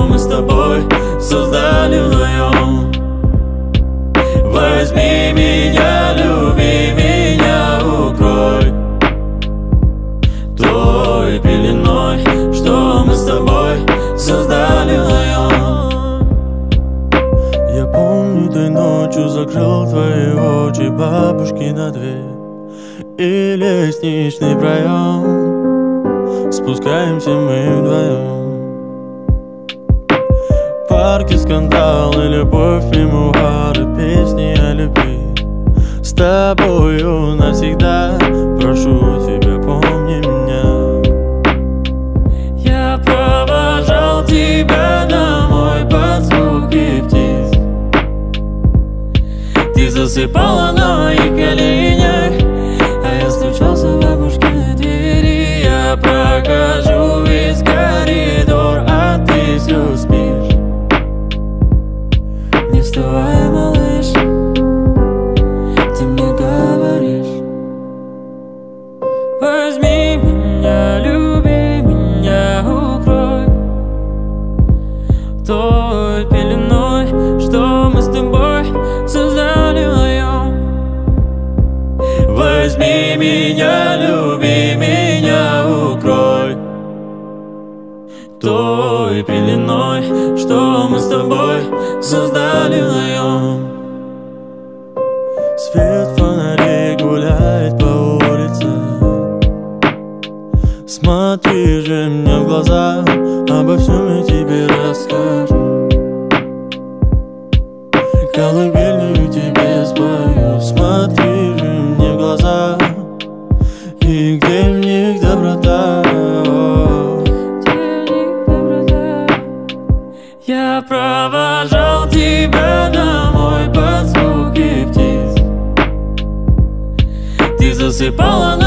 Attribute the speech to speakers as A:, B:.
A: что мы с тобой создали вдвоем. Возьми меня, люби меня, укрой той пеленой, что мы с тобой создали вдвоем.
B: Я помню, той ночью закрыл твои очи, бабушки на дверь и лестничный проем. Спускаемся мы вдвоем. Парки, скандалы, любовь, мемуары, песни о любви. С тобою навсегда, прошу тебя, помни меня.
A: Я провожал тебя домой под звуки птиц. Ты засыпала на моих коленях, а я стучался в бабушкиной двери. Я прохожу весь коридор, а ты все спишь. Не вставай, малыш, ты мне говоришь: возьми меня, люби меня, укрой той пеленой, что мы с тобой создали вдвоем. Возьми меня, люби меня, укрой той пеленой, что мы с тобой создали вдвоем.
B: Свет фонарей гуляет по улице. Смотри же мне в глаза, обо всем я тебе расскажу. Колыбельную тебе спою. Смотри же мне в глаза, и где в них доброта?
A: Я провожал тебя домой под звуки птиц. Ты засыпала